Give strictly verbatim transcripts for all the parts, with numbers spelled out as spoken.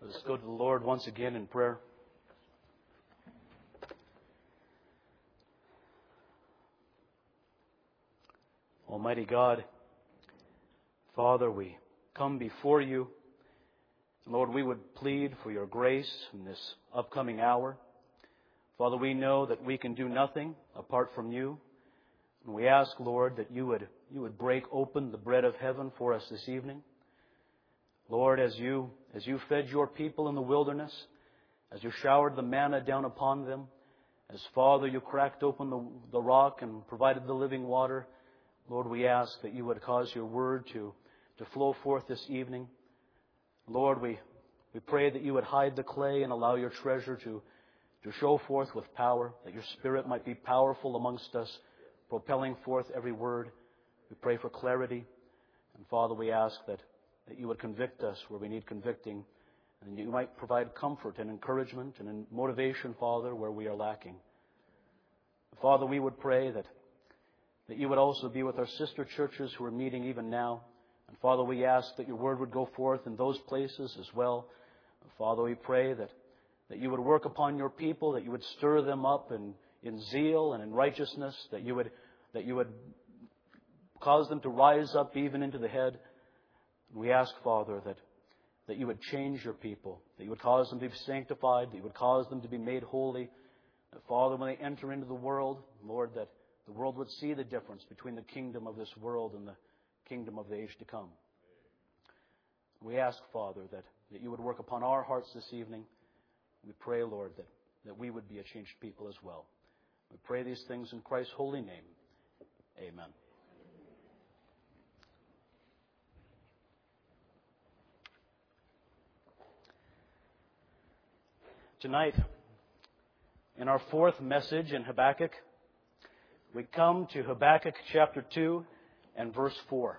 Let us go to the Lord once again in prayer. Almighty God, Father, we come before you. Lord, we would plead for your grace in this upcoming hour. Father, we know that we can do nothing apart from you. And we ask, Lord, that you would, you would break open the bread of heaven for us this evening. Lord, as you, as you fed your people in the wilderness, as you showered the manna down upon them, as, Father, you cracked open the, the rock and provided the living water, Lord, we ask that you would cause your word to, to flow forth this evening. Lord, we, we pray that you would hide the clay and allow your treasure to, to show forth with power, that your Spirit might be powerful amongst us, propelling forth every word. We pray for clarity. And Father, we ask that, that you would convict us where we need convicting, and you might provide comfort and encouragement and motivation, Father, where we are lacking. Father, we would pray that, that you would also be with our sister churches who are meeting even now. And Father, we ask that your word would go forth in those places as well. And Father, we pray that, that you would work upon your people, that you would stir them up in, in zeal and in righteousness, that you would that you would cause them to rise up even into the head. And we ask, Father, that, that you would change your people, that you would cause them to be sanctified, that you would cause them to be made holy. That, Father, when they enter into the world, Lord, that the world would see the difference between the kingdom of this world and the kingdom of the age to come. We ask, Father, that, that you would work upon our hearts this evening. We pray, Lord, that, that we would be a changed people as well. We pray these things in Christ's holy name. Amen. Tonight, in our fourth message in Habakkuk, we come to Habakkuk chapter two and verse four.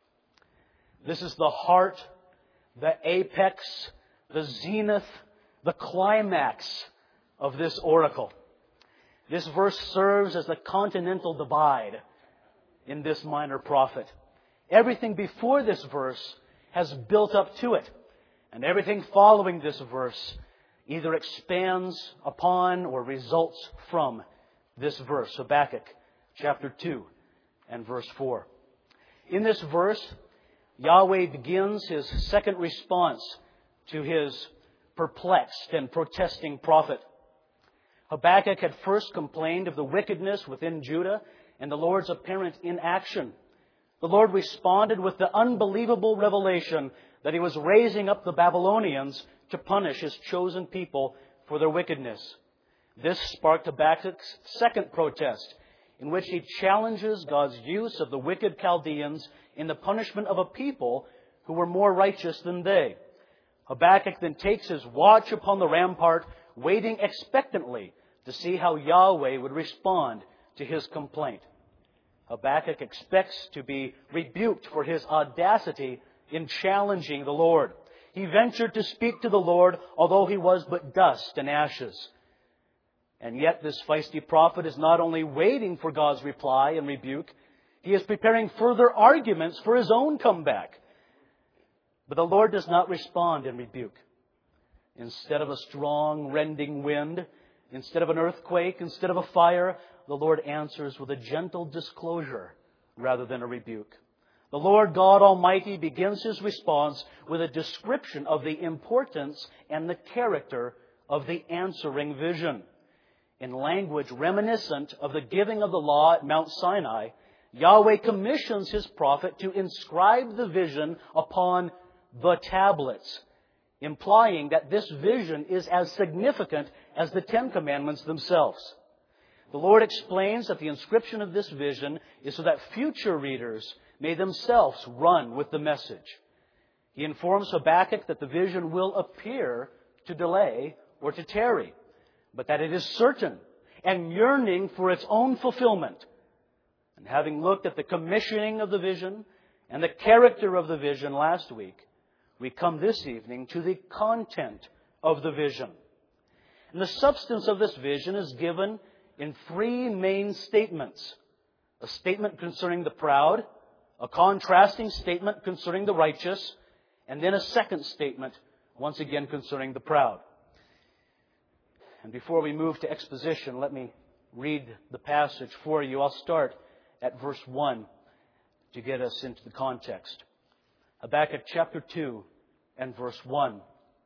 This is the heart, the apex, the zenith, the climax of this oracle. This verse serves as the continental divide in this minor prophet. Everything before this verse has built up to it, and everything following this verse either expands upon or results from this verse, Habakkuk chapter two and verse four. In this verse, Yahweh begins His second response to His perplexed and protesting prophet. Habakkuk had first complained of the wickedness within Judah and the Lord's apparent inaction. The Lord responded with the unbelievable revelation that He was raising up the Babylonians to punish His chosen people for their wickedness. This sparked Habakkuk's second protest, in which he challenges God's use of the wicked Chaldeans in the punishment of a people who were more righteous than they. Habakkuk then takes his watch upon the rampart, waiting expectantly to see how Yahweh would respond to his complaint. Habakkuk expects to be rebuked for his audacity in challenging the Lord. He ventured to speak to the Lord, although he was but dust and ashes. And yet this feisty prophet is not only waiting for God's reply and rebuke, he is preparing further arguments for his own comeback. But the Lord does not respond in rebuke. Instead of a strong, rending wind, instead of an earthquake, instead of a fire, the Lord answers with a gentle disclosure rather than a rebuke. The Lord God Almighty begins His response with a description of the importance and the character of the answering vision. In language reminiscent of the giving of the law at Mount Sinai, Yahweh commissions His prophet to inscribe the vision upon the tablets, implying that this vision is as significant as the Ten Commandments themselves. The Lord explains that the inscription of this vision is so that future readers may themselves run with the message. He informs Habakkuk that the vision will appear to delay or to tarry, but that it is certain and yearning for its own fulfillment. And having looked at the commissioning of the vision and the character of the vision last week, we come this evening to the content of the vision. And the substance of this vision is given in three main statements. A statement concerning the proud, a contrasting statement concerning the righteous, and then a second statement once again concerning the proud. And before we move to exposition, let me read the passage for you. I'll start at verse one to get us into the context. Habakkuk chapter two and verse one.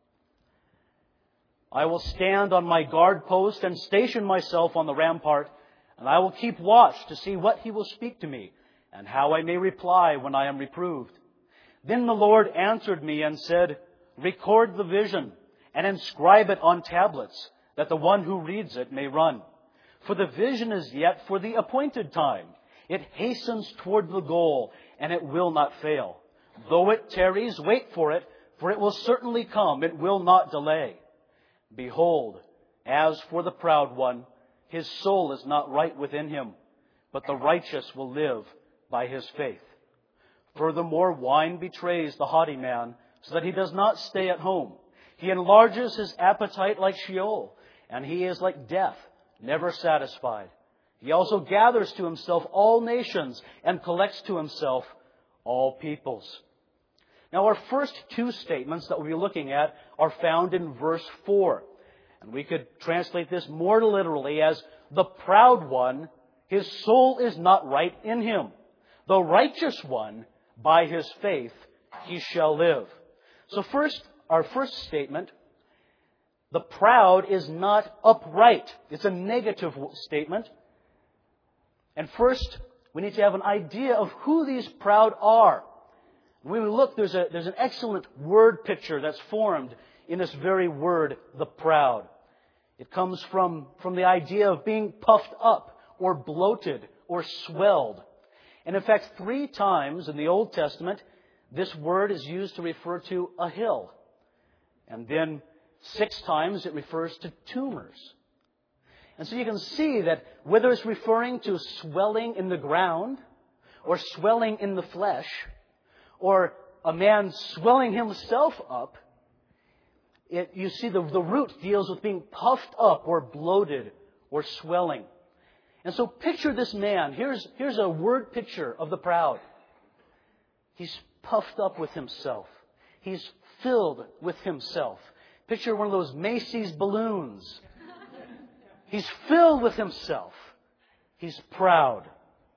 I will stand on my guard post and station myself on the rampart, and I will keep watch to see what he will speak to me, and how I may reply when I am reproved. Then the Lord answered me and said, record the vision and inscribe it on tablets, that the one who reads it may run. For the vision is yet for the appointed time. It hastens toward the goal, and it will not fail. Though it tarries, wait for it, for it will certainly come. It will not delay. Behold, as for the proud one, his soul is not right within him, but the righteous will live by his faith. Furthermore, wine betrays the haughty man, so that he does not stay at home. He enlarges his appetite like Sheol, and he is like death, never satisfied. He also gathers to himself all nations and collects to himself all peoples. Now, our first two statements that we'll be looking at are found in verse four. And we could translate this more literally as, the proud one, his soul is not right in him. The righteous one, by his faith, he shall live. So first, our first statement, the proud is not upright. It's a negative statement. And first, we need to have an idea of who these proud are. When we look, there's a, there's an excellent word picture that's formed in this very word, the proud. It comes from, from the idea of being puffed up or bloated or swelled. And in fact, three times in the Old Testament, this word is used to refer to a hill. And then six times it refers to tumors. And so you can see that whether it's referring to swelling in the ground or swelling in the flesh, or a man swelling himself up, it, you see the, the root deals with being puffed up or bloated or swelling. And so picture this man. Here's, here's a word picture of the proud. He's puffed up with himself. He's filled with himself. Picture one of those Macy's balloons. He's filled with himself. He's proud.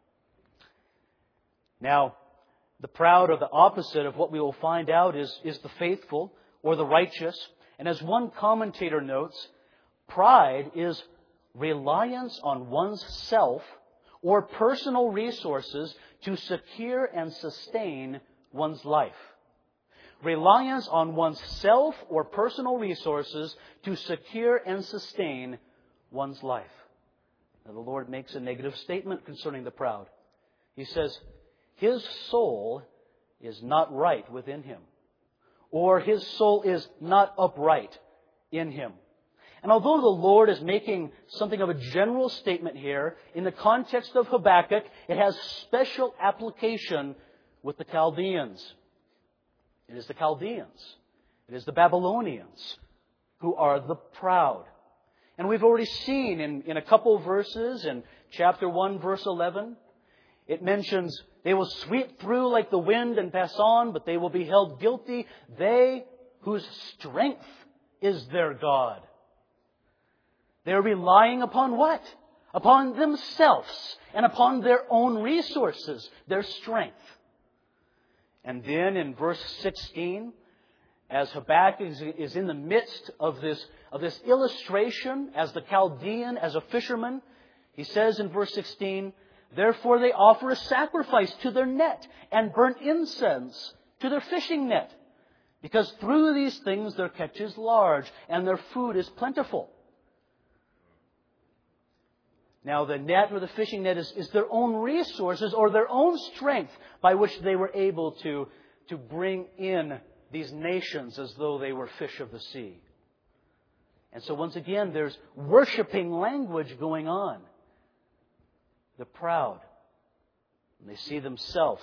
Now, the proud, or the opposite of what we will find out, is, is the faithful or the righteous. And as one commentator notes, pride is reliance on one's self or personal resources to secure and sustain one's life. Reliance on one's self or personal resources to secure and sustain one's life. Now, the Lord makes a negative statement concerning the proud. He says, his soul is not right within him, or his soul is not upright in him. And although the Lord is making something of a general statement here, in the context of Habakkuk, it has special application with the Chaldeans. It is the Chaldeans. It is the Babylonians who are the proud. And we've already seen in, in a couple of verses, in chapter one, verse eleven, it mentions, they will sweep through like the wind and pass on, but they will be held guilty, they whose strength is their God. They're relying upon what? Upon themselves and upon their own resources, their strength. And then in verse sixteen, as Habakkuk is in the midst of this, of this illustration as the Chaldean, as a fisherman, he says in verse sixteen, therefore they offer a sacrifice to their net and burn incense to their fishing net, because through these things their catch is large and their food is plentiful. Now the net or the fishing net is, is their own resources or their own strength by which they were able to, to bring in these nations as though they were fish of the sea. And so once again, there's worshiping language going on. The proud, and they see themselves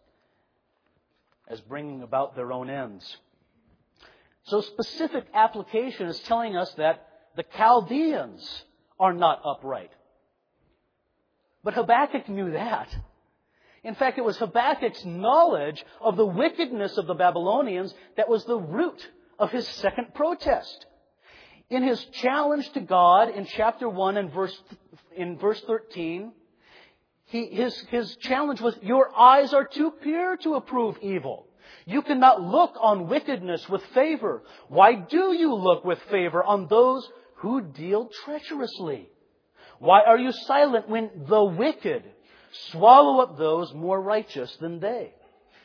as bringing about their own ends. So specific application is telling us that the Chaldeans are not upright. But Habakkuk knew that. In fact, it was Habakkuk's knowledge of the wickedness of the Babylonians that was the root of his second protest. In his challenge to God in chapter one and verse, in verse thirteen, he, his, his challenge was, your eyes are too pure to approve evil. You cannot look on wickedness with favor. Why do you look with favor on those who deal treacherously? Why are you silent when the wicked swallow up those more righteous than they?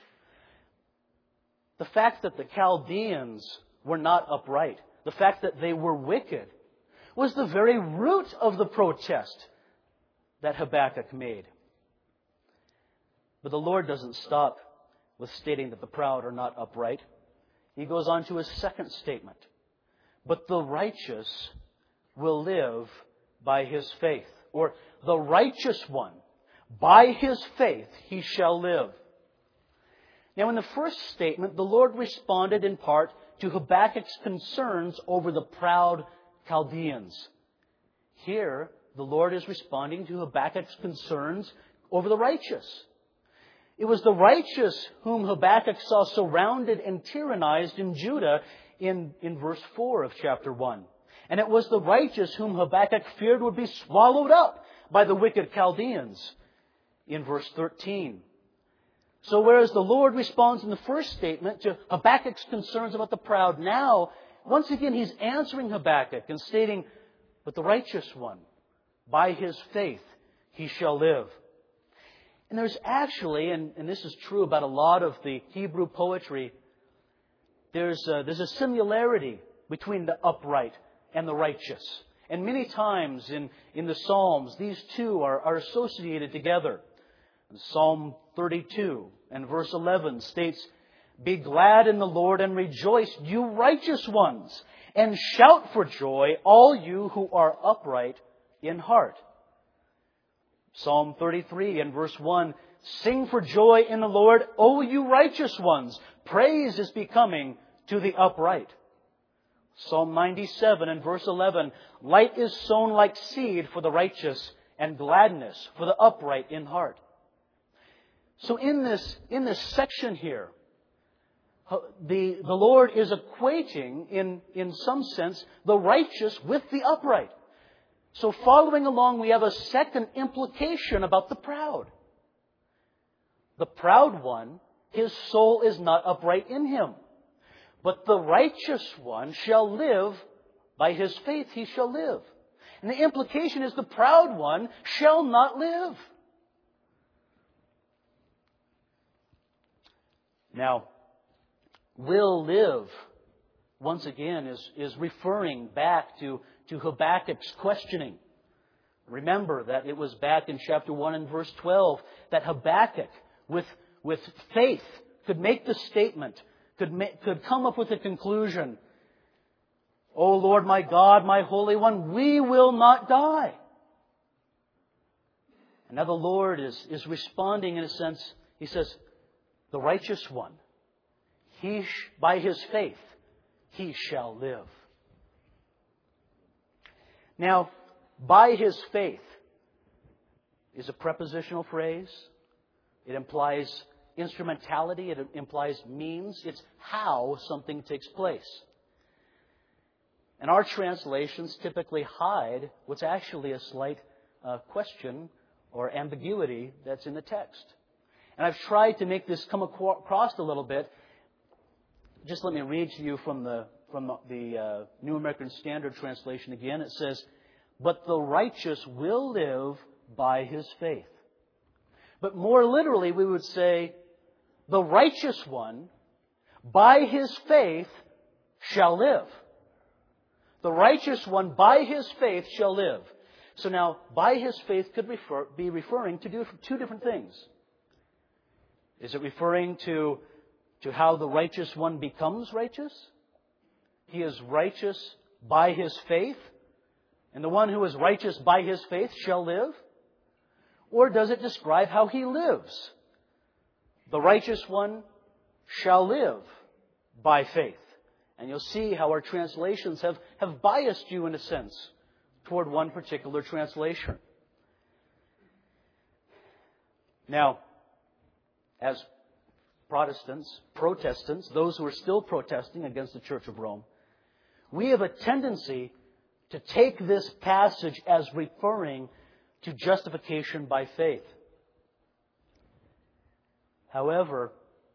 The fact that the Chaldeans were not upright, the fact that they were wicked, was the very root of the protest that Habakkuk made. But the Lord doesn't stop with stating that the proud are not upright. He goes on to his second statement. But the righteous will live by his faith. Or the righteous one, by his faith he shall live. Now in the first statement, the Lord responded in part to Habakkuk's concerns over the proud Chaldeans. Here, the Lord is responding to Habakkuk's concerns over the righteous. It was the righteous whom Habakkuk saw surrounded and tyrannized in Judah in, in verse four of chapter one. And it was the righteous whom Habakkuk feared would be swallowed up by the wicked Chaldeans in verse thirteen. So whereas the Lord responds in the first statement to Habakkuk's concerns about the proud, now, once again, He's answering Habakkuk and stating, but the righteous one, by his faith, he shall live. And there's actually, and, and this is true about a lot of the Hebrew poetry, there's a, there's a similarity between the upright and the righteous. And many times in, in the Psalms, these two are, are associated together. Psalm thirty-two and verse eleven states, be glad in the Lord and rejoice, you righteous ones, and shout for joy, all you who are upright in heart. Psalm thirty-three and verse one, sing for joy in the Lord, O you righteous ones. Praise is becoming to the upright. Psalm ninety-seven and verse eleven, light is sown like seed for the righteous, and gladness for the upright in heart. So in this, in this section here, the, the Lord is equating, in, in some sense, the righteous with the upright. So following along, we have a second implication about the proud. The proud one, his soul is not upright in him. But the righteous one shall live, by his faith he shall live. And the implication is the proud one shall not live. Now, will live, once again, is, is referring back to, to Habakkuk's questioning. Remember that it was back in chapter one and verse twelve that Habakkuk, with, with faith, could make the statement, could, make, could come up with a conclusion. O Lord my God, my Holy One, we will not die. And now the Lord is, is responding in a sense. He says, the righteous one, he sh- by his faith, he shall live. Now, by his faith is a prepositional phrase. It implies instrumentality. It implies means. It's how something takes place. And our translations typically hide what's actually a slight uh, question or ambiguity that's in the text. And I've tried to make this come across a little bit. Just let me read to you from the from the uh, New American Standard Translation again. It says, but the righteous will live by his faith. But more literally, we would say, the righteous one, by his faith, shall live. The righteous one, by his faith, shall live. So now, by his faith could refer, be referring to do, two different things. Is it referring to, to how the righteous one becomes righteous? He is righteous by his faith, and the one who is righteous by his faith shall live? Or does it describe how he lives? The righteous one shall live by faith. And you'll see how our translations have, have biased you, in a sense, toward one particular translation. Now, as Protestants, Protestants, those who are still protesting against the Church of Rome, we have a tendency to take this passage as referring to justification by faith. However,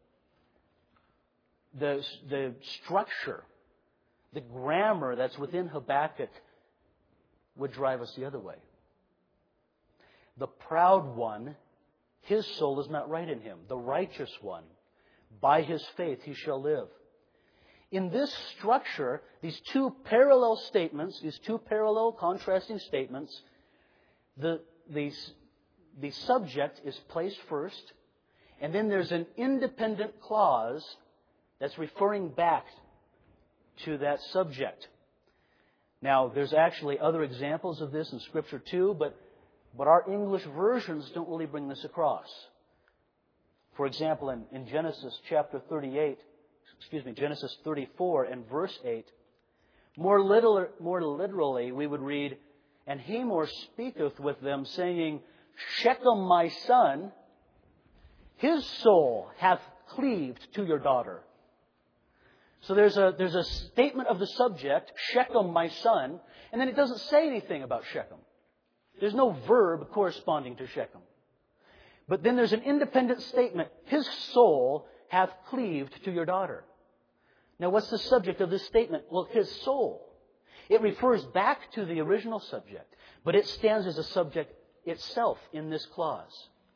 the, the structure, the grammar that's within Habakkuk would drive us the other way. The proud one, his soul is not right in him. The righteous one, by his faith he shall live. In this structure, these two parallel statements, these two parallel contrasting statements, the, the, the subject is placed first, and then there's an independent clause that's referring back to that subject. Now, there's actually other examples of this in Scripture too, but, but our English versions don't really bring this across. For example, in, in Genesis chapter thirty-eight, excuse me, Genesis thirty-four and verse eight, more, literal, more literally we would read, "And Hamor speaketh with them, saying, Shechem my son, his soul hath cleaved to your daughter." So there's a, there's a statement of the subject, Shechem my son, and then it doesn't say anything about Shechem. There's no verb corresponding to Shechem. But then there's an independent statement, his soul hath cleaved to your daughter. Now what's the subject of this statement? Well, his soul. It refers back to the original subject, but it stands as a subject itself in this clause.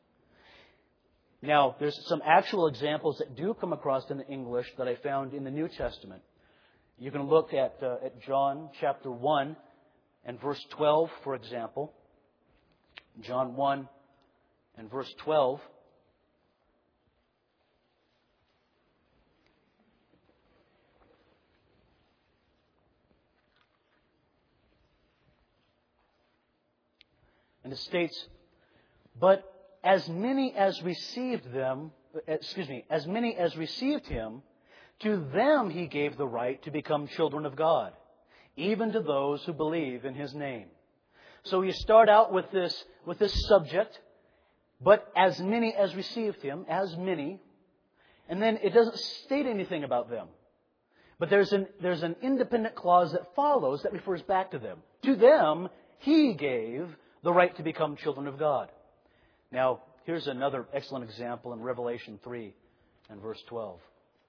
Now, there's some actual examples that do come across in the English that I found in the New Testament. You can look at, uh, at John chapter one and verse twelve, for example. John one and verse twelve. And it states, "But as many as received them, excuse me, as many as received him, to them he gave the right to become children of God, even to those who believe in his name." So you start out with this, with this subject, but as many as received him, as many, and then it doesn't state anything about them. But there's an, there's an independent clause that follows that refers back to them. To them he gave the right to become children of God. Now, here's another excellent example in Revelation three and verse twelve.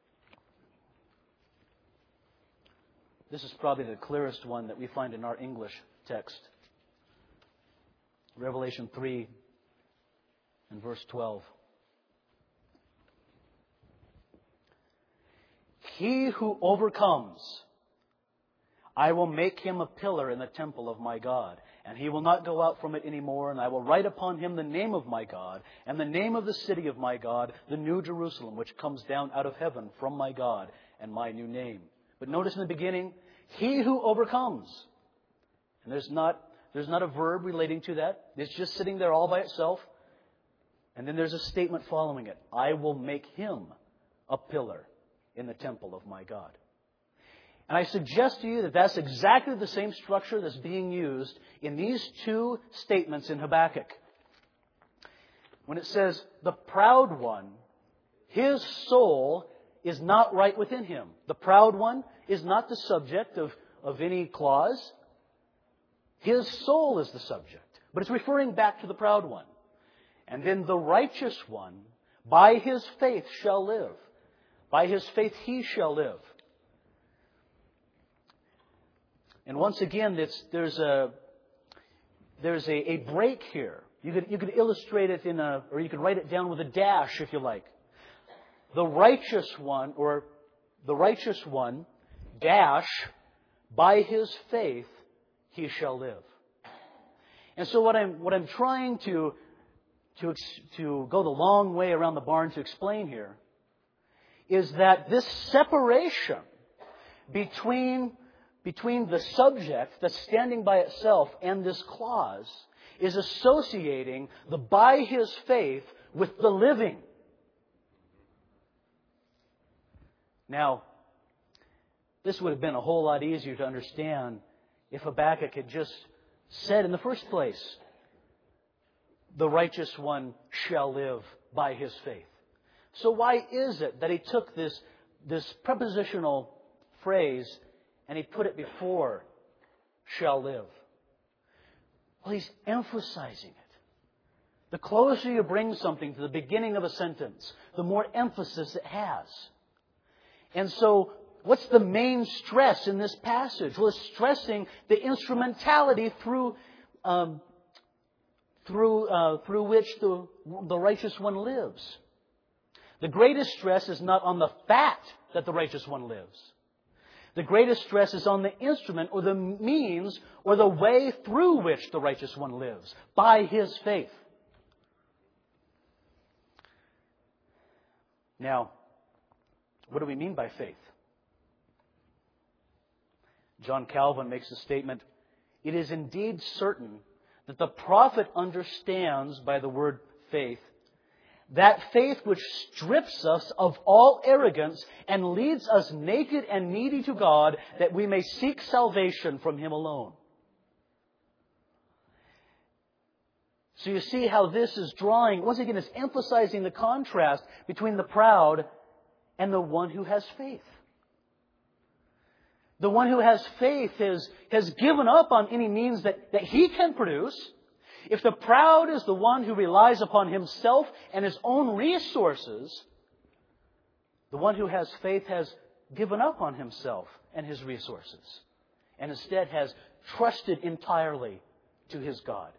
This is probably the clearest one that we find in our English text. Revelation three and verse twelve. "He who overcomes, I will make him a pillar in the temple of my God, and he will not go out from it any more, and I will write upon him the name of my God, and the name of the city of my God, the new Jerusalem, which comes down out of heaven from my God, and my new name." But notice in the beginning, "He who overcomes." And there's not, there's not a verb relating to that. It's just sitting there all by itself. And then there's a statement following it. "I will make him a pillar in the temple of my God." And I suggest to you that that's exactly the same structure that's being used in these two statements in Habakkuk. When it says, "The proud one, his soul is not right within him." The proud one is not the subject of, of any clause. His soul is the subject. But it's referring back to the proud one. And then the righteous one, by his faith shall live. By his faith he shall live. And once again, it's, there's a there's a, a break here. You could you could illustrate it in a, or you could write it down with a dash if you like. The righteous one, or the righteous one, dash, by his faith he shall live. And so what I'm what I'm trying to to to go the long way around the barn to explain here is that this separation between between the subject that's standing by itself and this clause is associating the by his faith with the living. Now, this would have been a whole lot easier to understand if Habakkuk had just said in the first place, "The righteous one shall live by his faith." So why is it that he took this, this prepositional phrase and he put it before shall live? Well, he's emphasizing it. The closer you bring something to the beginning of a sentence, the more emphasis it has. And so, what's the main stress in this passage? Well, it's stressing the instrumentality through um, through uh, through which the the righteous one lives. The greatest stress is not on the fact that the righteous one lives. The greatest stress is on the instrument or the means or the way through which the righteous one lives, by his faith. Now, what do we mean by faith? John Calvin makes a statement, "It is indeed certain that the prophet understands by the word faith that faith which strips us of all arrogance and leads us naked and needy to God, that we may seek salvation from Him alone." So you see how this is drawing, once again, it's emphasizing the contrast between the proud and the one who has faith. The one who has faith has, has given up on any means that, that he can produce. If the proud is the one who relies upon himself and his own resources, the one who has faith has given up on himself and his resources, and instead has trusted entirely to his God.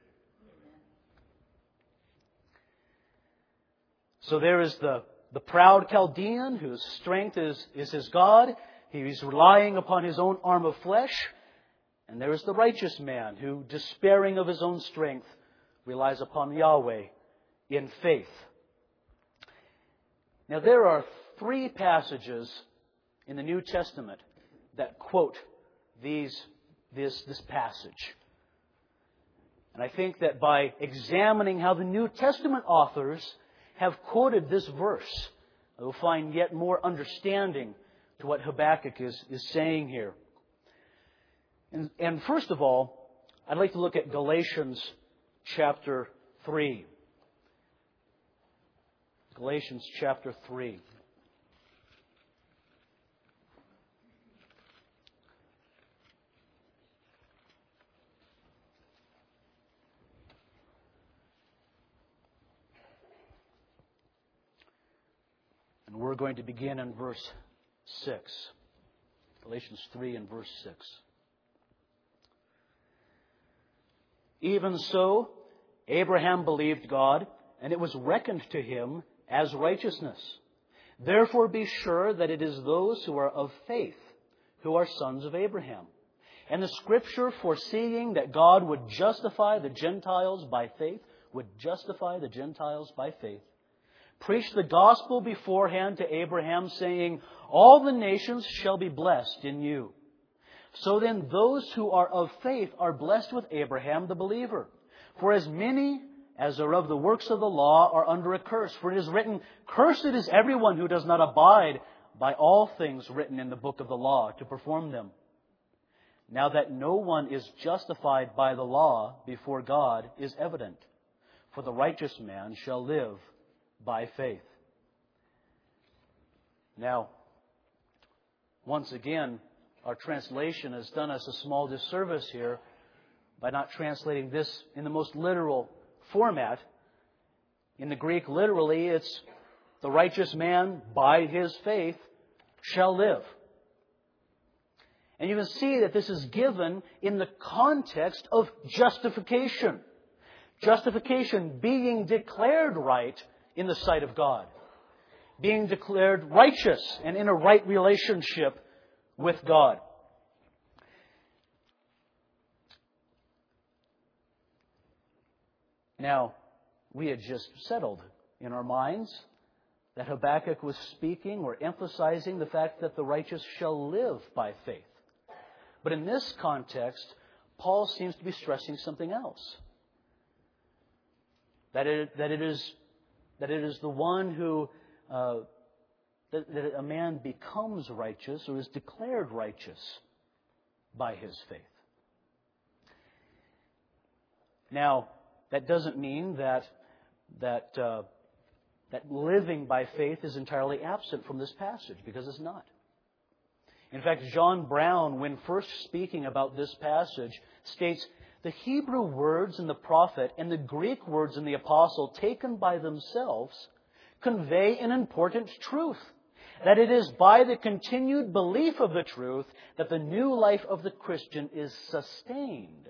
So there is the, the proud Chaldean whose strength is, is his God. He's relying upon his own arm of flesh. And there is the righteous man who, despairing of his own strength, relies upon Yahweh in faith. Now there are three passages in the New Testament that quote these, this, this passage. And I think that by examining how the New Testament authors have quoted this verse, we'll find yet more understanding to what Habakkuk is, is saying here. And, and first of all, I'd like to look at Galatians chapter three. Galatians chapter three. And we're going to begin in verse six. Galatians three and verse six. "Even so, Abraham believed God, and it was reckoned to him as righteousness. Therefore be sure that it is those who are of faith who are sons of Abraham. And the Scripture, foreseeing that God would justify the Gentiles by faith, would justify the Gentiles by faith, preached the gospel beforehand to Abraham, saying, all the nations shall be blessed in you. So then those who are of faith are blessed with Abraham the believer. For as many as are of the works of the law are under a curse. For it is written, cursed is everyone who does not abide by all things written in the book of the law to perform them. Now that no one is justified by the law before God is evident. For the righteous man shall live by faith." Now, once again, our translation has done us a small disservice here by not translating this in the most literal format. In the Greek, literally, it's the righteous man by his faith shall live. And you can see that this is given in the context of justification. Justification, being declared right in the sight of God. Being declared righteous and in a right relationship with God. Now, we had just settled in our minds that Habakkuk was speaking or emphasizing the fact that the righteous shall live by faith. But in this context, Paul seems to be stressing something else. That it, that it is that it is the one who uh, that, that a man becomes righteous or is declared righteous by his faith. Now, that doesn't mean that that uh, that living by faith is entirely absent from this passage, because it's not. In fact, John Brown, when first speaking about this passage, states, the Hebrew words in the prophet and the Greek words in the apostle, taken by themselves, convey an important truth, that it is by the continued belief of the truth that the new life of the Christian is sustained.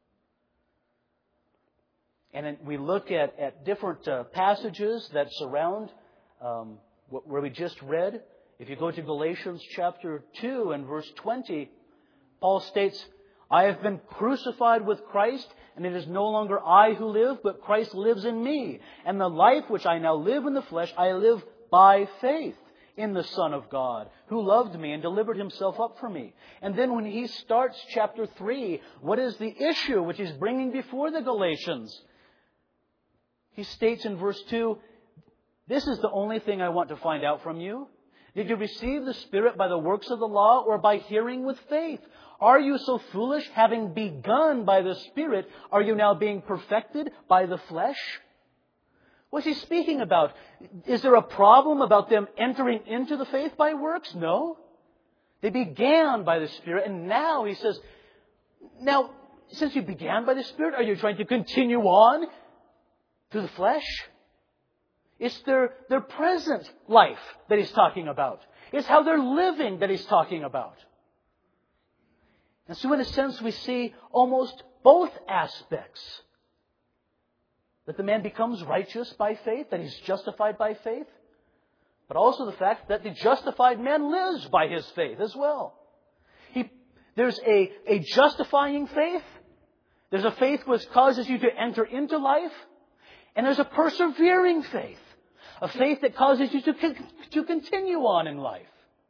And we look at, at different uh, passages that surround um, where we just read. If you go to Galatians chapter two and verse twenty, Paul states, I have been crucified with Christ, and it is no longer I who live, but Christ lives in me. And the life which I now live in the flesh, I live by faith in the Son of God, who loved me and delivered Himself up for me. And then when he starts chapter three, what is the issue which he's bringing before the Galatians? He states in verse two, this is the only thing I want to find out from you. Did you receive the Spirit by the works of the law or by hearing with faith? Are you so foolish? Having begun by the Spirit, are you now being perfected by the flesh? What's he speaking about? Is there a problem about them entering into the faith by works? No. They began by the Spirit, and now he says, now, since you began by the Spirit, are you trying to continue on through the flesh? It's their, their present life that he's talking about. It's how they're living that he's talking about. And so in a sense we see almost both aspects. That the man becomes righteous by faith, that he's justified by faith. But also the fact that the justified man lives by his faith as well. He, there's a, a justifying faith. There's a faith which causes you to enter into life. And there's a persevering faith. A faith that causes you to, to continue on in life.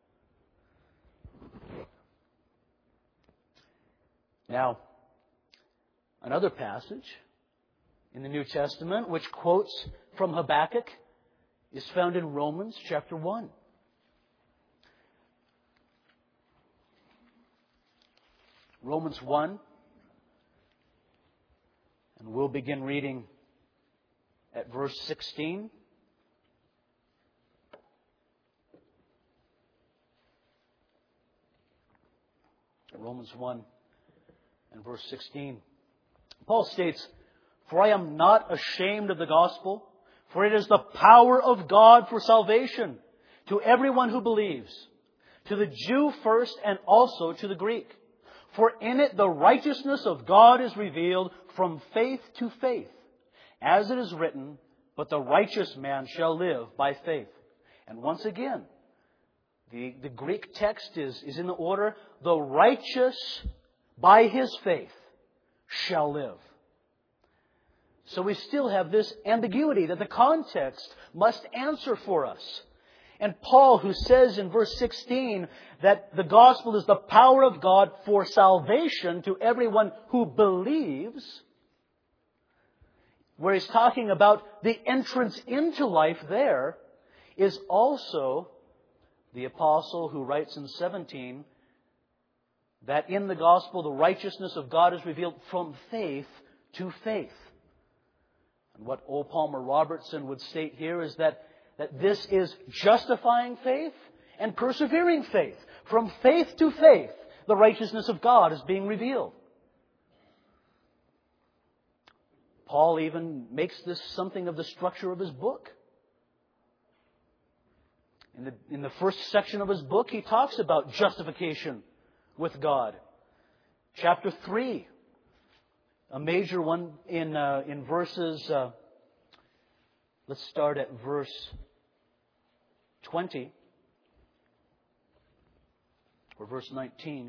Now, another passage in the New Testament which quotes from Habakkuk is found in Romans chapter one. Romans one. And we'll begin reading at verse sixteen. Romans one and verse sixteen. Paul states, for I am not ashamed of the gospel, for it is the power of God for salvation to everyone who believes, to the Jew first and also to the Greek. For in it the righteousness of God is revealed from faith to faith. As it is written, but the righteous man shall live by faith. And once again, the, the Greek text is, is in the order, the righteous by his faith shall live. So we still have this ambiguity that the context must answer for us. And Paul, who says in verse sixteen that the gospel is the power of God for salvation to everyone who believes, where he's talking about the entrance into life there, is also the apostle who writes in seventeen that in the gospel the righteousness of God is revealed from faith to faith. And what O. Palmer Robertson would state here is that, that this is justifying faith and persevering faith. From faith to faith, the righteousness of God is being revealed. Paul even makes this something of the structure of his book. In the, in the first section of his book, he talks about justification with God. Chapter three, a major one in uh, in verses, uh, let's start at verse twenty, or verse nineteen.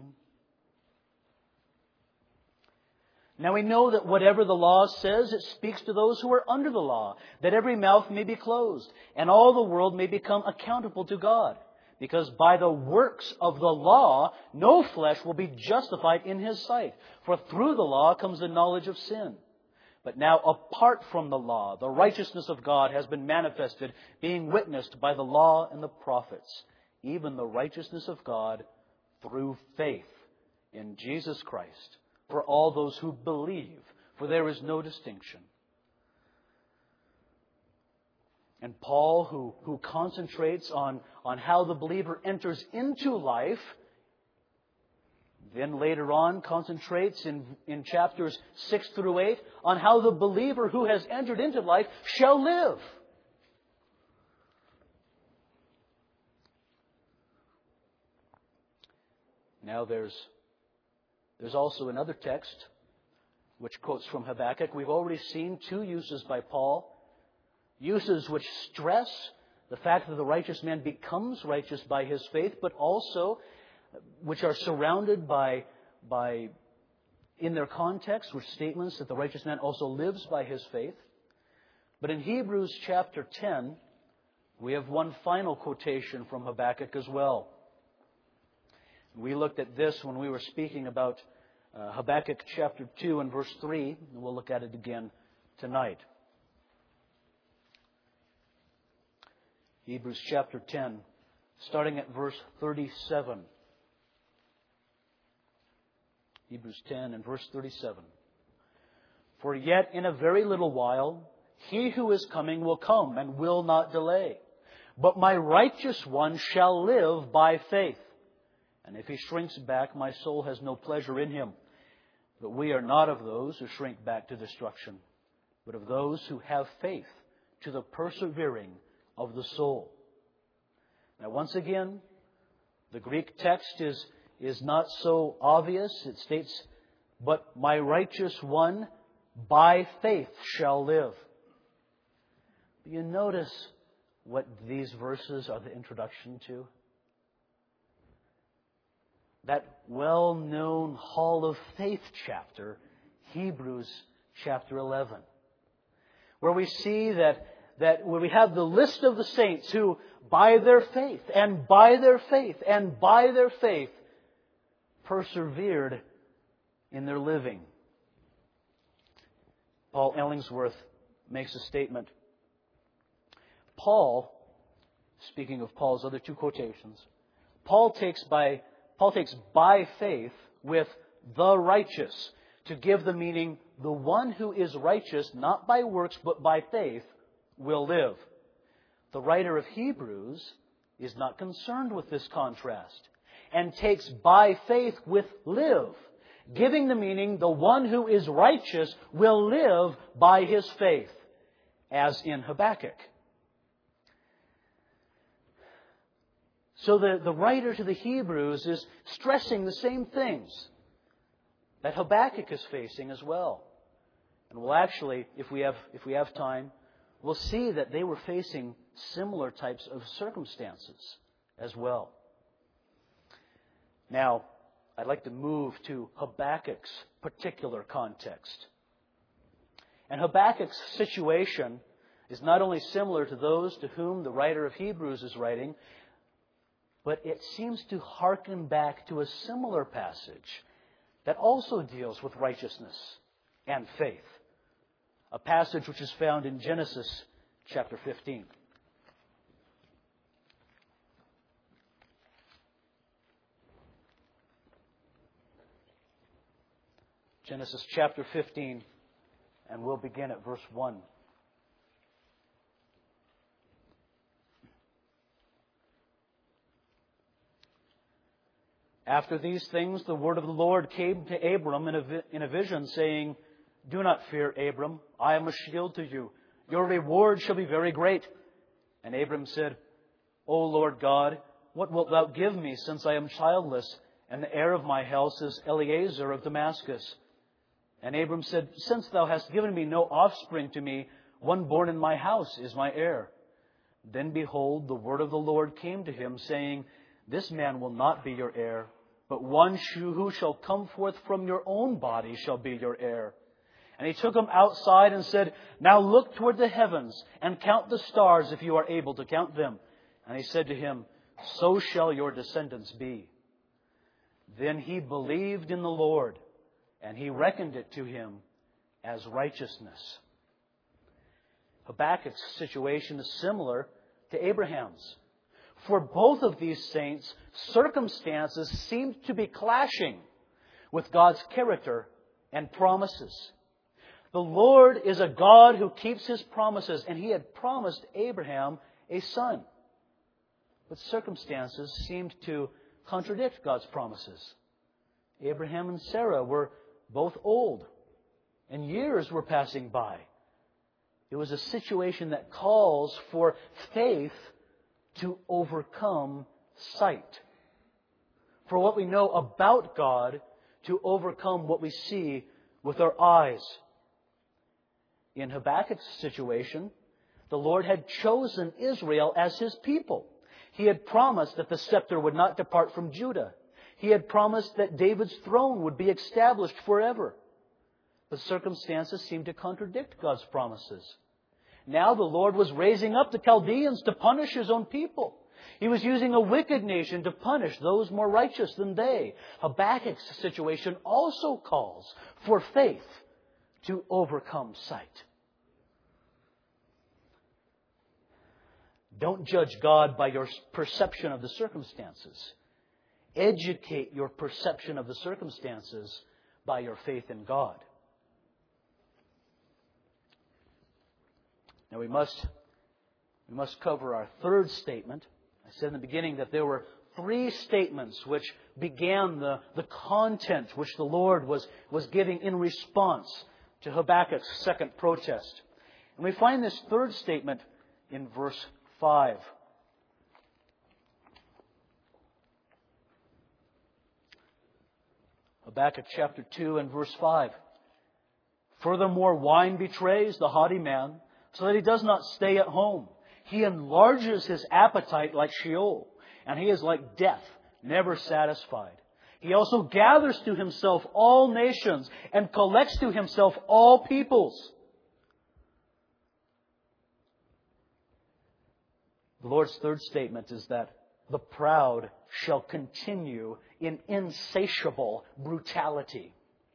Now we know that whatever the law says, it speaks to those who are under the law, that every mouth may be closed, and all the world may become accountable to God. Because by the works of the law, no flesh will be justified in His sight. For through the law comes the knowledge of sin. But now apart from the law, the righteousness of God has been manifested, being witnessed by the law and the prophets, even the righteousness of God through faith in Jesus Christ, for all those who believe, for there is no distinction. And Paul, who, who concentrates on, on how the believer enters into life, then later on concentrates in, in chapters six through eight on how the believer who has entered into life shall live. Now there's, there's also another text which quotes from Habakkuk. We've already seen two uses by Paul. Uses which stress the fact that the righteous man becomes righteous by his faith, but also which are surrounded by, by in their context, with statements that the righteous man also lives by his faith. But in Hebrews chapter ten, we have one final quotation from Habakkuk as well. We looked at this when we were speaking about uh, Habakkuk chapter two and verse three, and we'll look at it again tonight. Hebrews chapter ten, starting at verse thirty-seven. Hebrews ten and verse thirty-seven. For yet in a very little while, he who is coming will come and will not delay. But my righteous one shall live by faith. And if he shrinks back, my soul has no pleasure in him. But we are not of those who shrink back to destruction, but of those who have faith to the persevering of the soul. Now, once again, the Greek text is, is not so obvious. It states, but my righteous one by faith shall live. Do you notice what these verses are the introduction to? That well-known Hall of Faith chapter, Hebrews chapter eleven, where we see that That where we have the list of the saints who, by their faith, and by their faith, and by their faith, persevered in their living. Paul Ellingsworth makes a statement. Paul, speaking of Paul's other two quotations, Paul takes by Paul takes by faith with the righteous to give the meaning, the one who is righteous, not by works, but by faith, will live. The writer of Hebrews is not concerned with this contrast and takes by faith with live, giving the meaning the one who is righteous will live by his faith, as in Habakkuk. So the, the writer to the Hebrews is stressing the same things that Habakkuk is facing as well. And we'll actually, if we have if we have time, we'll see that they were facing similar types of circumstances as well. Now, I'd like to move to Habakkuk's particular context. And Habakkuk's situation is not only similar to those to whom the writer of Hebrews is writing, but it seems to hearken back to a similar passage that also deals with righteousness and faith. A passage which is found in Genesis chapter fifteen. Genesis chapter fifteen, and we'll begin at verse one. After these things, the word of the Lord came to Abram in a, vi- in a vision, saying, Do not fear, Abram. I am a shield to you. Your reward shall be very great. And Abram said, O Lord God, what wilt thou give me, since I am childless, and the heir of my house is Eliezer of Damascus? And Abram said, Since thou hast given me no offspring to me, one born in my house is my heir. Then behold, the word of the Lord came to him, saying, This man will not be your heir, but one who shall come forth from your own body shall be your heir. And he took him outside and said, Now look toward the heavens and count the stars if you are able to count them. And he said to him, So shall your descendants be. Then he believed in the Lord, and he reckoned it to him as righteousness. Habakkuk's situation is similar to Abraham's. For both of these saints, circumstances seemed to be clashing with God's character and promises. The Lord is a God who keeps His promises, and He had promised Abraham a son. But circumstances seemed to contradict God's promises. Abraham and Sarah were both old, and years were passing by. It was a situation that calls for faith to overcome sight. For what we know about God to overcome what we see with our eyes. In Habakkuk's situation, the Lord had chosen Israel as His people. He had promised that the scepter would not depart from Judah. He had promised that David's throne would be established forever. But circumstances seemed to contradict God's promises. Now the Lord was raising up the Chaldeans to punish His own people. He was using a wicked nation to punish those more righteous than they. Habakkuk's situation also calls for faith to overcome sight. Don't judge God by your perception of the circumstances. Educate your perception of the circumstances by your faith in God. Now we must, we must cover our third statement. I said in the beginning that there were three statements which began the, the content which the Lord was, was giving in response to Habakkuk's second protest. And we find this third statement in verse five. Habakkuk chapter two and verse five. Furthermore, wine betrays the haughty man, so that he does not stay at home. He enlarges his appetite like Sheol, and he is like death, never satisfied. He also gathers to himself all nations and collects to himself all peoples. The Lord's third statement is that the proud shall continue in insatiable brutality.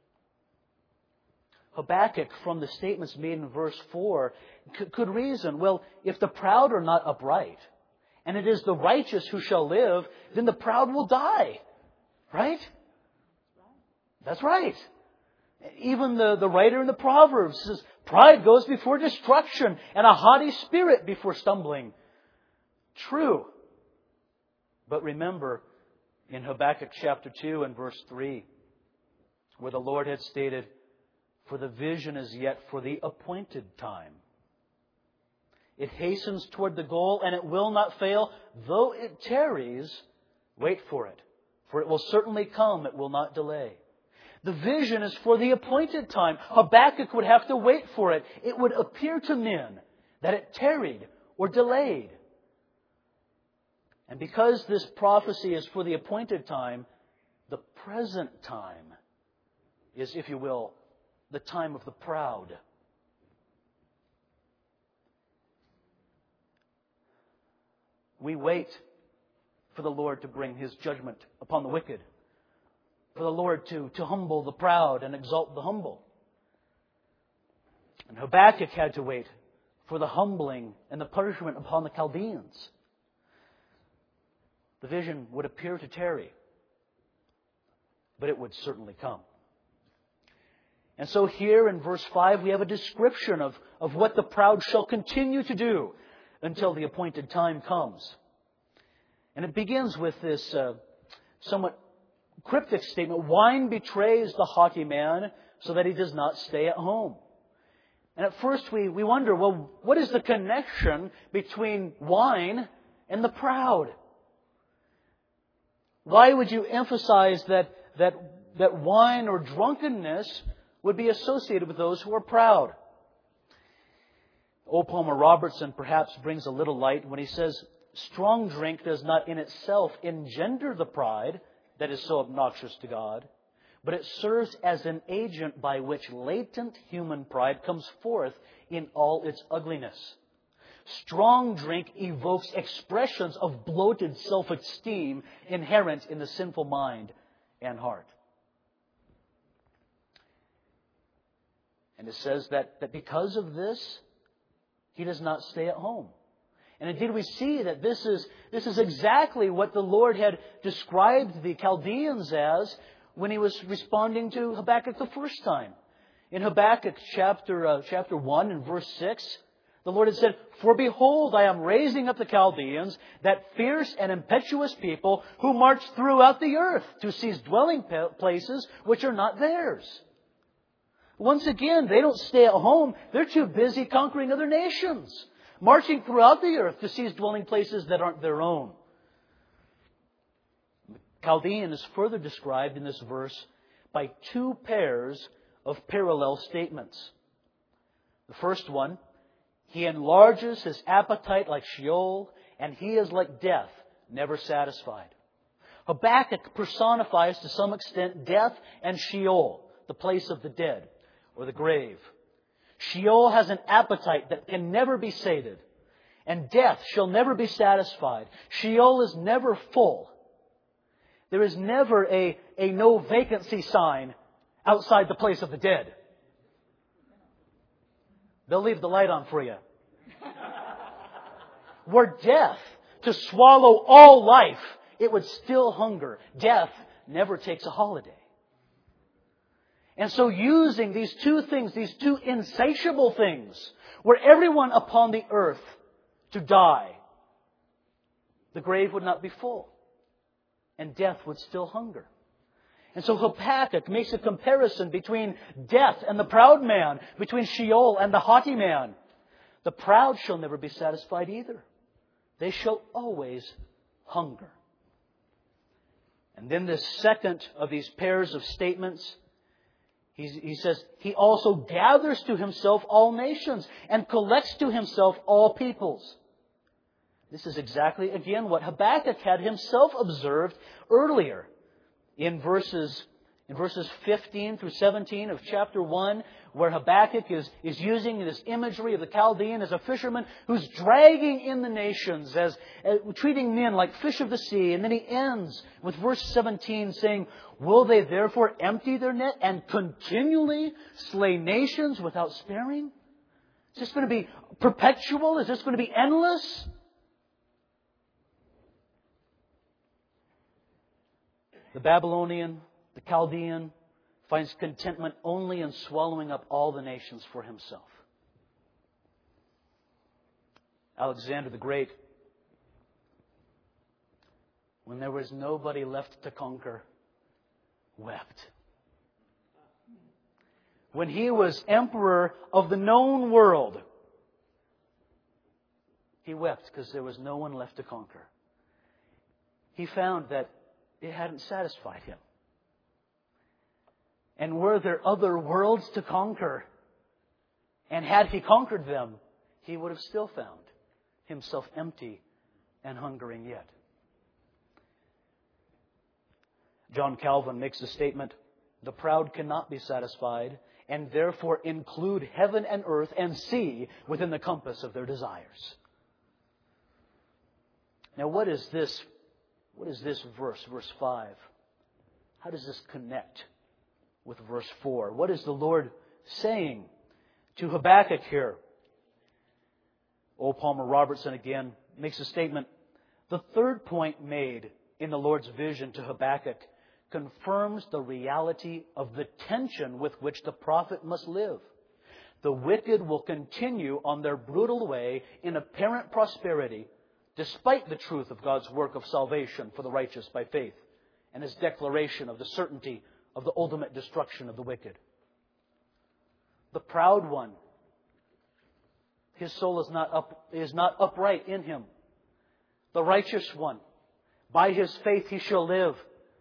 Habakkuk, from the statements made in verse four, could reason, well, if the proud are not upright, and it is the righteous who shall live, then the proud will die. Right? That's right. Even the, the writer in the Proverbs says, pride goes before destruction, and a haughty spirit before stumbling. True. But remember, in Habakkuk chapter two and verse three, where the Lord had stated, for the vision is yet for the appointed time. It hastens toward the goal, and it will not fail. Though it tarries, wait for it. For it will certainly come, it will not delay. The vision is for the appointed time. Habakkuk would have to wait for it. It would appear to men that it tarried or delayed. And because this prophecy is for the appointed time, the present time is, if you will, the time of the proud. We wait for the Lord to bring His judgment upon the wicked. For the Lord to, to humble the proud and exalt the humble. And Habakkuk had to wait for the humbling and the punishment upon the Chaldeans. The vision would appear to tarry, but it would certainly come. And so here in verse five, we have a description of, of what the proud shall continue to do until the appointed time comes. And it begins with this uh, somewhat cryptic statement, wine betrays the haughty man so that he does not stay at home. And at first we, we wonder, well, what is the connection between wine and the proud? Why would you emphasize that, that, that wine or drunkenness would be associated with those who are proud? O. Palmer Robertson perhaps brings a little light when he says, strong drink does not in itself engender the pride that is so obnoxious to God, but it serves as an agent by which latent human pride comes forth in all its ugliness. Strong drink evokes expressions of bloated self-esteem inherent in the sinful mind and heart. And it says that, that because of this, he does not stay at home. And indeed we see that this is, this is exactly what the Lord had described the Chaldeans as when He was responding to Habakkuk the first time. In Habakkuk chapter, uh, chapter one and verse six, the Lord had said, "For behold, I am raising up the Chaldeans, that fierce and impetuous people who march throughout the earth to seize dwelling places which are not theirs." Once again, they don't stay at home. They're too busy conquering other nations, marching throughout the earth to seize dwelling places that aren't their own. Chaldean is further described in this verse by two pairs of parallel statements. The first one, he enlarges his appetite like Sheol, and he is like death, never satisfied. Habakkuk personifies to some extent death and Sheol, the place of the dead, or the grave. Sheol has an appetite that can never be sated, and death shall never be satisfied. Sheol is never full. There is never a, a no vacancy sign outside the place of the dead. They'll leave the light on for you. Were death to swallow all life, it would still hunger. Death never takes a holiday. And so using these two things, these two insatiable things, were everyone upon the earth to die, the grave would not be full, and death would still hunger. And so Habakkuk makes a comparison between death and the proud man, between Sheol and the haughty man. The proud shall never be satisfied either. They shall always hunger. And then the second of these pairs of statements, he, he says, he also gathers to himself all nations and collects to himself all peoples. This is exactly, again, what Habakkuk had himself observed earlier in verses, in verses fifteen through seventeen of chapter one, where Habakkuk is, is using this imagery of the Chaldean as a fisherman who's dragging in the nations, as, as treating men like fish of the sea. And then he ends with verse seventeen saying, "Will they therefore empty their net and continually slay nations without sparing?" Is this going to be perpetual? Is this going to be endless? The Babylonian, the Chaldean, finds contentment only in swallowing up all the nations for himself. Alexander the Great, when there was nobody left to conquer, wept. When he was emperor of the known world, he wept because there was no one left to conquer. He found that it hadn't satisfied him. And were there other worlds to conquer? And had he conquered them, he would have still found himself empty and hungering yet. John Calvin makes a statement, "The proud cannot be satisfied, and therefore include heaven and earth and sea within the compass of their desires." Now, what is this? What is this verse, verse five? How does this connect with verse four? What is the Lord saying to Habakkuk here? O. Palmer Robertson again makes a statement. The third point made in the Lord's vision to Habakkuk confirms the reality of the tension with which the prophet must live. The wicked will continue on their brutal way in apparent prosperity, despite the truth of God's work of salvation for the righteous by faith and His declaration of the certainty of the ultimate destruction of the wicked. The proud one, his soul is not up, is not upright in him. The righteous one, by his faith he shall live.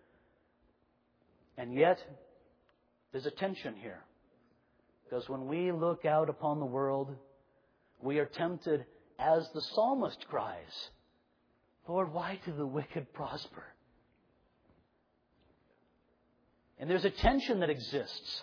And yet, there's a tension here. Because when we look out upon the world, we are tempted, as the psalmist cries, "Lord, why do the wicked prosper?" And there's a tension that exists.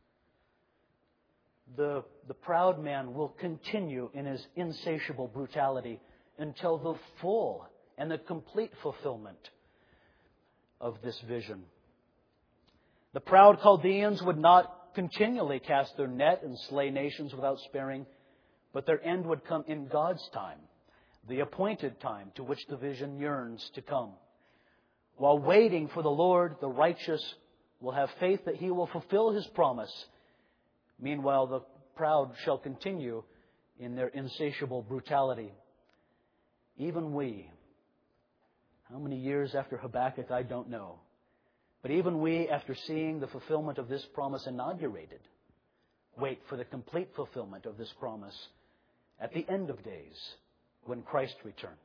The, the proud man will continue in his insatiable brutality until the full and the complete fulfillment of this vision. The proud Chaldeans would not continually cast their net and slay nations without sparing, but their end would come in God's time, the appointed time to which the vision yearns to come. While waiting for the Lord, the righteous will have faith that He will fulfill His promise Meanwhile, the proud shall continue in their insatiable brutality. Even we, how many years after Habakkuk, I don't know. But even we, after seeing the fulfillment of this promise inaugurated, wait for the complete fulfillment of this promise at the end of days when Christ returns.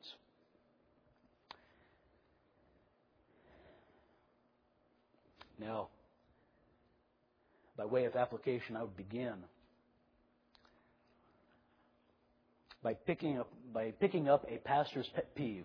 Now, by way of application, I would begin by picking up, by picking up a pastor's pet peeve.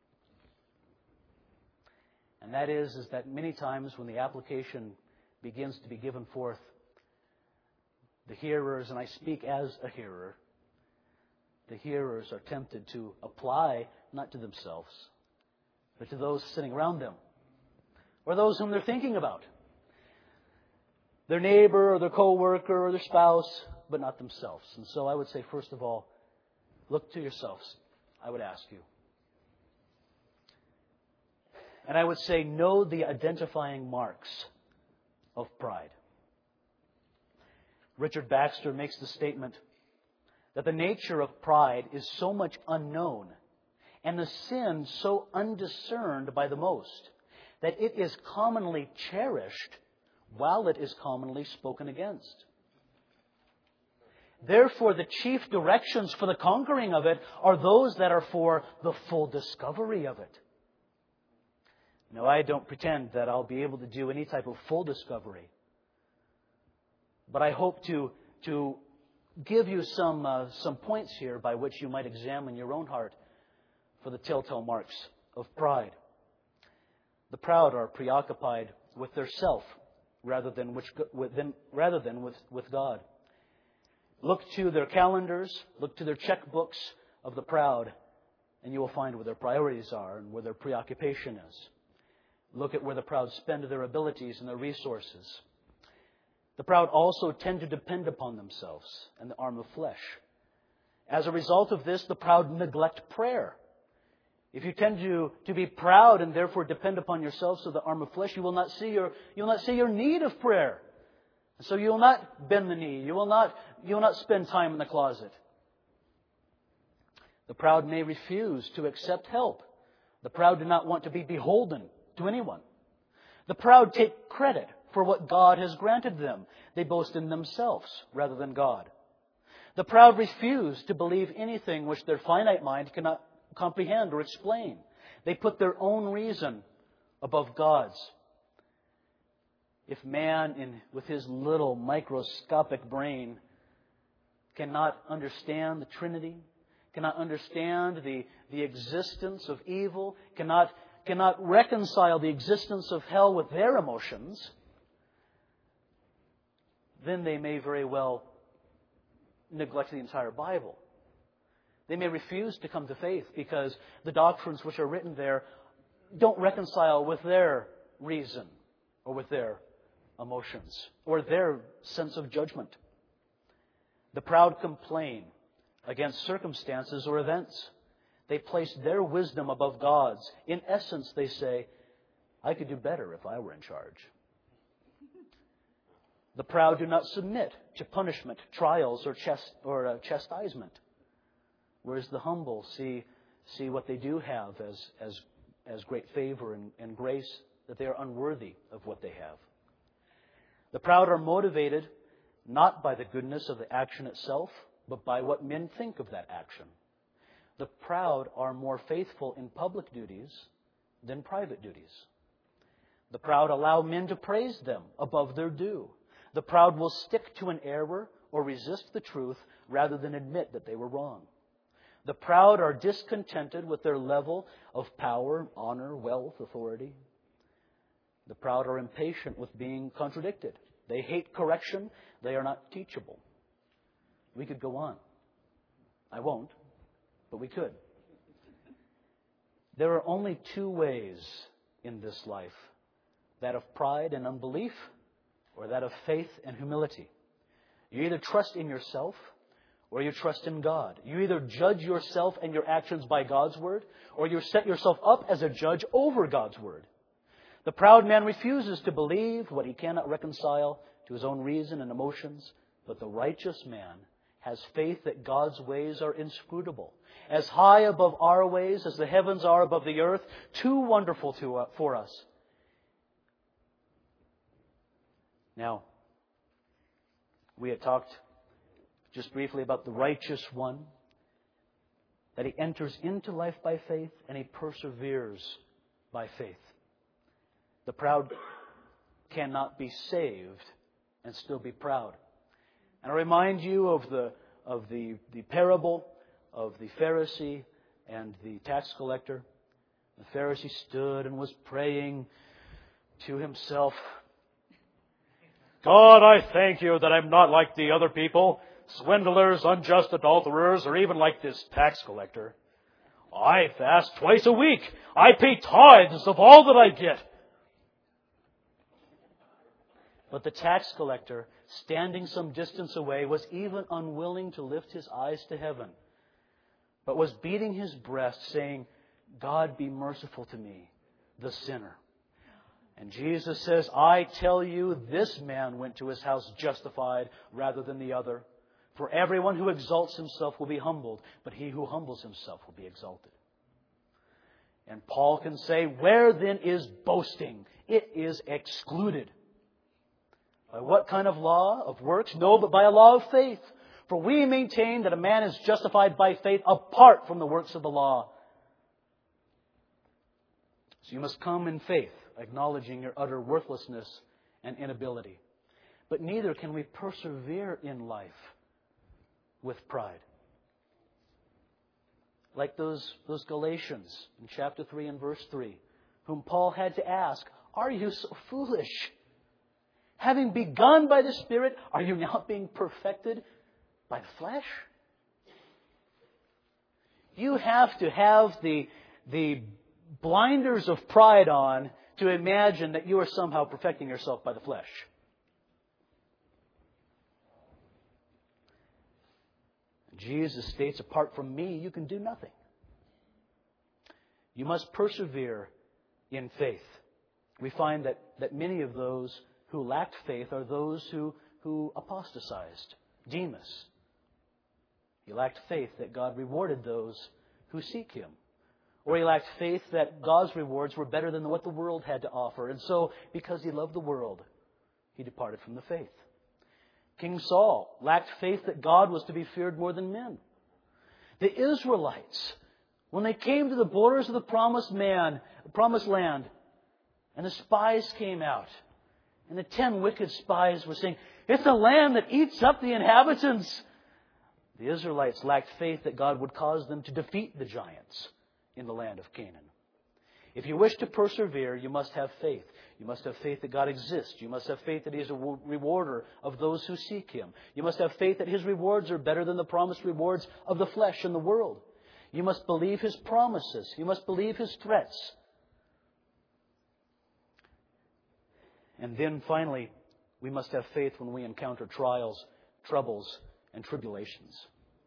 And that is, is that many times when the application begins to be given forth, the hearers, and I speak as a hearer, the hearers are tempted to apply not to themselves, but to those sitting around them, or those whom they're thinking about. Their neighbor, or their co-worker, or their spouse, but not themselves. And so I would say, first of all, look to yourselves, I would ask you. And I would say, know the identifying marks of pride. Richard Baxter makes the statement that the nature of pride is so much unknown and the sin so undiscerned by the most that it is commonly cherished while it is commonly spoken against. Therefore, the chief directions for the conquering of it are those that are for the full discovery of it. Now, I don't pretend that I'll be able to do any type of full discovery. But I hope to, to give you some, uh, some points here by which you might examine your own heart for the telltale marks of pride. The proud are preoccupied with their self rather than, which, with them, rather than with, with God. Look to their calendars, look to their checkbooks of the proud, and you will find where their priorities are and where their preoccupation is. Look at where the proud spend their abilities and their resources. The proud also tend to depend upon themselves and the arm of flesh. As a result of this, the proud neglect prayer. If you tend to, to be proud and therefore depend upon yourselves to the arm of flesh, you will not see your you will not see your need of prayer. So you will not bend the knee. You will not you will not spend time in the closet. The proud may refuse to accept help. The proud do not want to be beholden to anyone. The proud take credit for what God has granted them. They boast in themselves rather than God. The proud refuse to believe anything which their finite mind cannot comprehend or explain. They put their own reason above God's. If man, in, with his little microscopic brain, cannot understand the Trinity, cannot understand the, the existence of evil, cannot, cannot reconcile the existence of hell with their emotions, then they may very well neglect the entire Bible. They may refuse to come to faith because the doctrines which are written there don't reconcile with their reason or with their emotions or their sense of judgment. The proud complain against circumstances or events. They place their wisdom above God's. In essence, they say, I could do better if I were in charge. The proud do not submit to punishment, trials, or, chast- or uh, chastisement. Whereas the humble see, see what they do have as, as, as great favor and, and grace, that they are unworthy of what they have. The proud are motivated not by the goodness of the action itself, but by what men think of that action. The proud are more faithful in public duties than private duties. The proud allow men to praise them above their due. The proud will stick to an error or resist the truth rather than admit that they were wrong. The proud are discontented with their level of power, honor, wealth, authority. The proud are impatient with being contradicted. They hate correction. They are not teachable. We could go on. I won't, but we could. There are only two ways in this life, that of pride and unbelief, or that of faith and humility. You either trust in yourself or you trust in God. You either judge yourself and your actions by God's word, or you set yourself up as a judge over God's word. The proud man refuses to believe what he cannot reconcile to his own reason and emotions, But the righteous man has faith that God's ways are inscrutable. As high above our ways as the heavens are above the earth, too wonderful to, uh, for us. Now, we had talked just briefly about the righteous one, that he enters into life by faith and he perseveres by faith. The proud cannot be saved and still be proud. And I remind you of the of the, the parable of the Pharisee and the tax collector. The Pharisee stood and was praying to himself, God, I thank you that I'm not like the other people, swindlers, unjust adulterers, or even like this tax collector. I fast twice a week. I pay tithes of all that I get. But the tax collector, standing some distance away, was even unwilling to lift his eyes to heaven, but was beating his breast, saying, God, be merciful to me, the sinner. And Jesus says, I tell you, this man went to his house justified rather than the other. For everyone who exalts himself will be humbled, but he who humbles himself will be exalted. And Paul can say, where then is boasting? It is excluded. By what kind of law? Of works? No, but by a law of faith. For we maintain that a man is justified by faith apart from the works of the law. So you must come in faith, acknowledging your utter worthlessness and inability. But neither can we persevere in life with pride. Like those, those Galatians in chapter three and verse three, whom Paul had to ask, are you so foolish? Having begun by the Spirit, are you now being perfected by the flesh? You have to have the, the blinders of pride on to imagine that you are somehow perfecting yourself by the flesh. Jesus states, apart from me, you can do nothing. You must persevere in faith. We find that, that many of those who lacked faith are those who, who apostatized. Demas. He lacked faith that God rewarded those who seek Him. Or he lacked faith that God's rewards were better than what the world had to offer. And so, because he loved the world, he departed from the faith. King Saul lacked faith that God was to be feared more than men. The Israelites, when they came to the borders of the promised man, promised land, and the spies came out, and the ten wicked spies were saying, it's a land that eats up the inhabitants. The Israelites lacked faith that God would cause them to defeat the giants in the land of Canaan. If you wish to persevere, you must have faith. You must have faith that God exists. You must have faith that He is a rewarder of those who seek Him. You must have faith that His rewards are better than the promised rewards of the flesh and the world. You must believe His promises. You must believe His threats. And then finally, we must have faith when we encounter trials, troubles, and tribulations.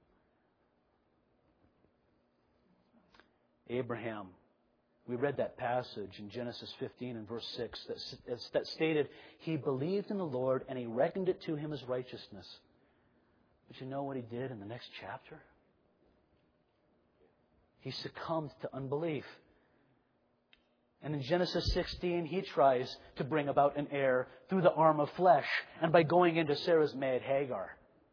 Abraham, we read that passage in Genesis fifteen and verse six that, that stated, he believed in the Lord and He reckoned it to him as righteousness. But you know what he did in the next chapter? He succumbed to unbelief. And in Genesis sixteen, he tries to bring about an heir through the arm of flesh and by going into Sarah's maid Hagar.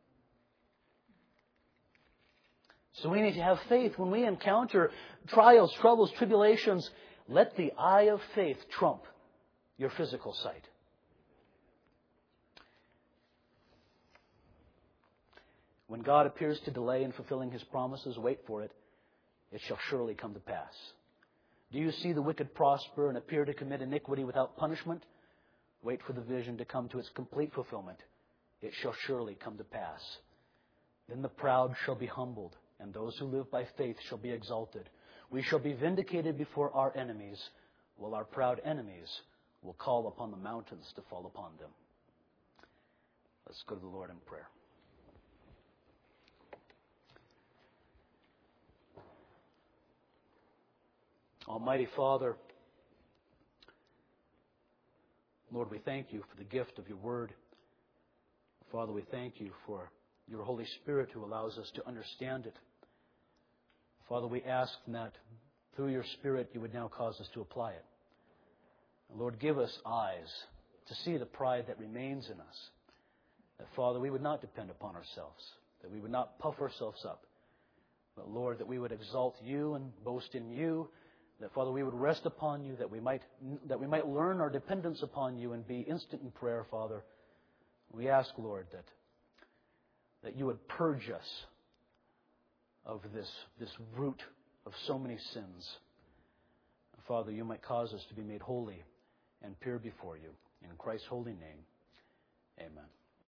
So we need to have faith when we encounter trials, troubles, tribulations. Let the eye of faith trump your physical sight. When God appears to delay in fulfilling His promises, wait for it. It shall surely come to pass. Do you see the wicked prosper and appear to commit iniquity without punishment? Wait for the vision to come to its complete fulfillment. It shall surely come to pass. Then the proud shall be humbled, and those who live by faith shall be exalted. We shall be vindicated before our enemies, while our proud enemies will call upon the mountains to fall upon them. Let's go to the Lord in prayer. Almighty Father, Lord, we thank You for the gift of Your Word, Father, we thank you for your Holy Spirit who allows us to understand it. Father, we ask that through your Spirit you would now cause us to apply it. Lord, give us eyes to see the pride that remains in us. That, Father, we would not depend upon ourselves, that we would not puff ourselves up, but, Lord, that we would exalt you and boast in you, that, Father, we would rest upon you, that we might that we might learn our dependence upon you and be instant in prayer, Father. We ask, Lord, that that you would purge us of this, this root of so many sins. Father, you might cause us to be made holy and pure before you. In Christ's holy name, amen.